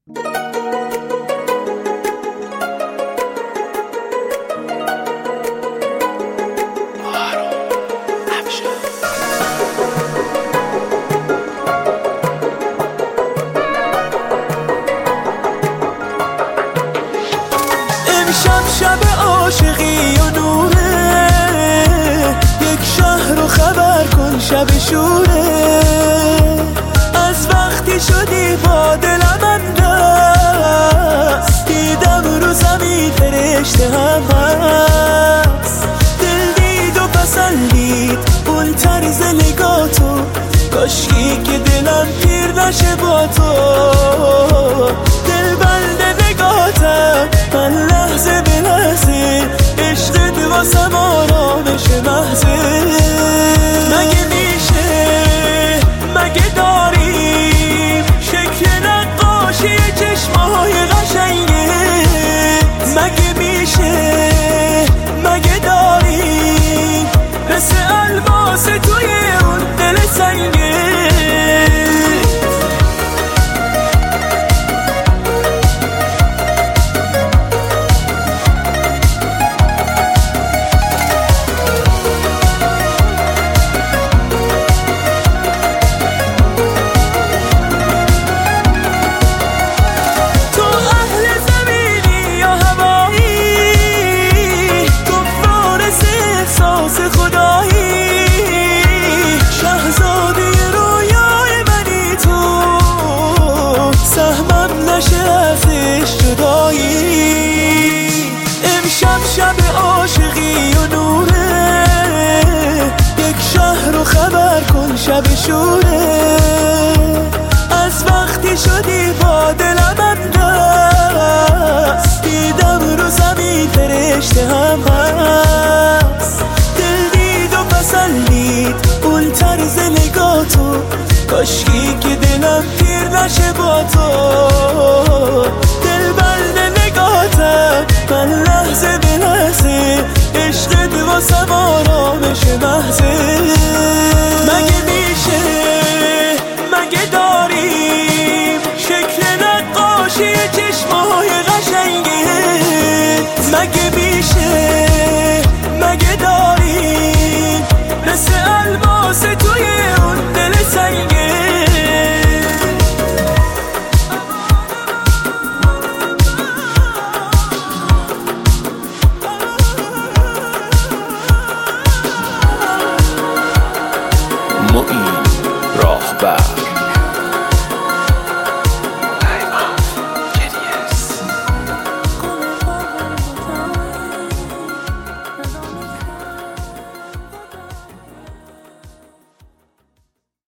شب عاشقی و نوره، یک شهر رو خبر کن شب شوره. از وقتی شدی با دلم اندست، دیدم رو زمین فرشته هم هست. دل دید و پسندید اون طرز نگاتو، کاشکی که دلم پیر نشه با تو. دل بند نگاتم من لحظه به لحظه، عشقت واسم آرامش محضه. مگه میشه، مگه داریم شکل نقاشی چشمای قشنگه؟ مگه میشه، مگه داریم مثل الماس توی اون دل سنگه؟ شب عاشقی و نوره، یک شهر رو خبر کن شب شوره. از وقتی شدی با دلم اندست، دیدم رو زمین فرشته هم هست. دل دید و پسندید اون طرز نگاتو، کاشکی که دلم پیر نشه با تو. دل بند نگاتم من لحظه به لحظه، عشقت واسم آرامش محضه. مگه میشه، مگه داریم شکل نقاشی چشمای قشنگه؟ مگه میشه